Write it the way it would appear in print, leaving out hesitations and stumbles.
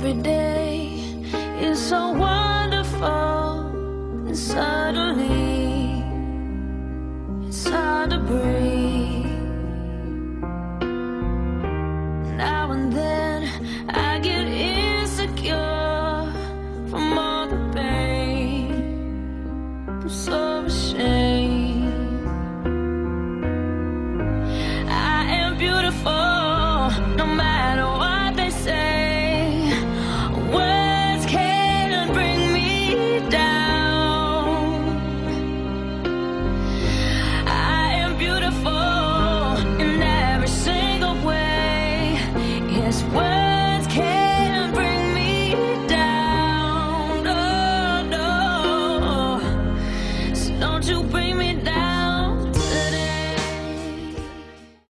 Every day is so wonderful, and suddenly it's hard to breathe. Now and then I